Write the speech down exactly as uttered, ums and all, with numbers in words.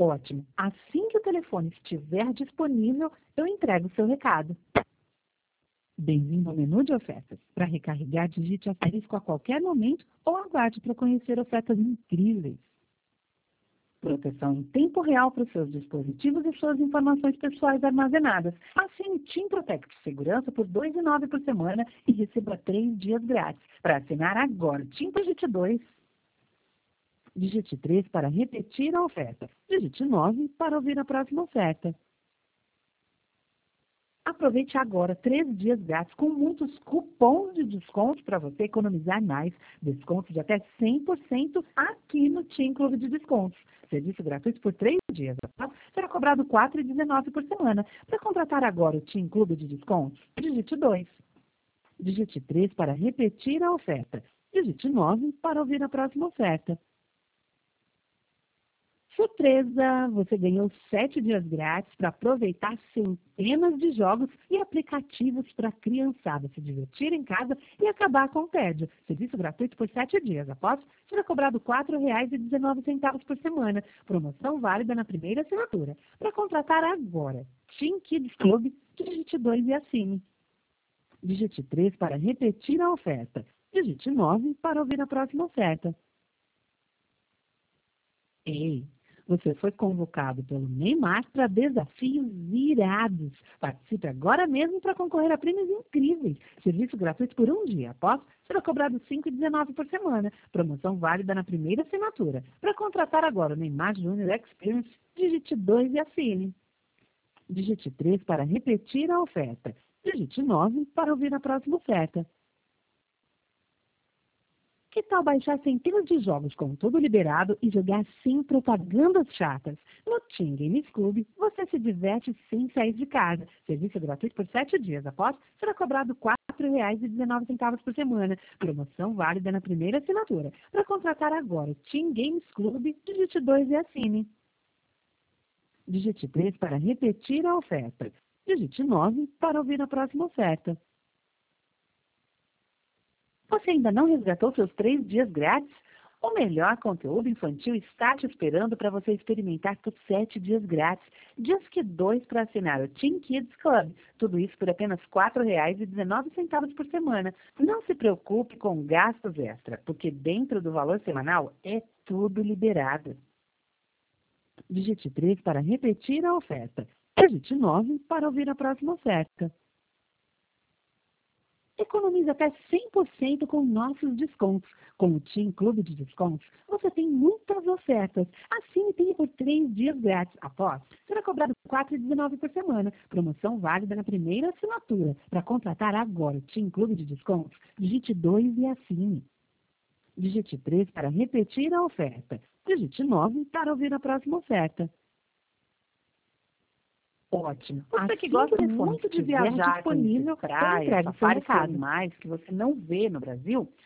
Ótimo. Assim que o telefone estiver disponível, eu entrego o seu recado. Bem-vindo ao menu de ofertas. Para recarregar, digite asterisco a qualquer momento ou aguarde para conhecer ofertas incríveis. Proteção em tempo real para os seus dispositivos e suas informações pessoais armazenadas. Assine TIM Protect Segurança por dois reais e nove centavos por semana e receba três dias grátis. Para assinar agora, TIM digite dois. Digite três para repetir a oferta. Digite nove para ouvir a próxima oferta. Aproveite agora três dias grátis com muitos cupons de desconto para você economizar mais. Desconto de até cem por cento aqui no TIM Clube de Descontos. Serviço gratuito por três dias. Será cobrado quatro reais e dezenove centavos por semana. Para contratar agora o TIM Clube de Descontos, digite dois. Digite três para repetir a oferta. Digite nove para ouvir a próxima oferta. Surpresa! Você ganhou sete dias grátis para aproveitar centenas de jogos e aplicativos para a criançada se divertir em casa e acabar com o tédio. Serviço gratuito por sete dias. Após, será cobrado quatro reais e dezenove centavos por semana. Promoção válida na primeira assinatura. Para contratar agora, TIM Kids Club, digite dois e assine. Digite três para repetir a oferta. Digite nove para ouvir a próxima oferta. Ei! Você foi convocado pelo Neymar para desafios irados. Participe agora mesmo para concorrer a prêmios incríveis. Serviço gratuito por um dia. Após, será cobrado cinco reais e dezenove centavos por semana. Promoção válida na primeira assinatura. Para contratar agora o Neymar Júnior Experience, digite dois e assine. Digite três para repetir a oferta. Digite nove para ouvir a próxima oferta. Que tal baixar centenas de jogos com tudo liberado e jogar sem propagandas chatas? No TIM Games Club, você se diverte sem sair de casa. Serviço gratuito por sete dias. Após, será cobrado quatro reais e dezenove centavos por semana. Promoção válida na primeira assinatura. Para contratar agora o TIM Games Club, digite dois e assine. Digite três para repetir a oferta. Digite nove para ouvir a próxima oferta. Você ainda não resgatou seus três dias grátis? O melhor conteúdo infantil está te esperando para você experimentar por sete dias grátis. Dias que dois para assinar o TIM Kids Club. Tudo isso por apenas quatro reais e dezenove centavos por semana. Não se preocupe com gastos extra, porque dentro do valor semanal é tudo liberado. Digite três para repetir a oferta. Digite nove para ouvir a próxima oferta. Economize até cem por cento com nossos descontos. Com o TIM Clube de Descontos, você tem muitas ofertas. Assine e tenha por três dias grátis. Após, será cobrado quatro reais e dezenove centavos por semana. Promoção válida na primeira assinatura. Para contratar agora o TIM Clube de Descontos, digite dois e assine. Digite três para repetir a oferta. Digite nove para ouvir a próxima oferta. Ótimo. Você que Assim gosta que o muito de estiver viajar, disponível, conhecer praias, eu entrego o seu safaris e recado. animais que você não vê no Brasil,